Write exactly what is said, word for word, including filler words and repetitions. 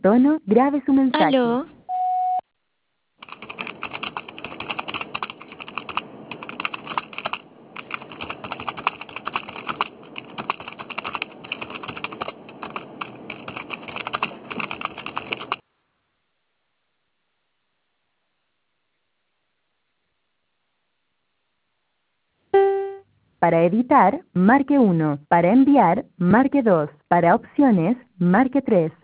tono, grabe su mensaje. Aló. Para editar, marque uno. Para enviar, marque dos. Para opciones, marque tres.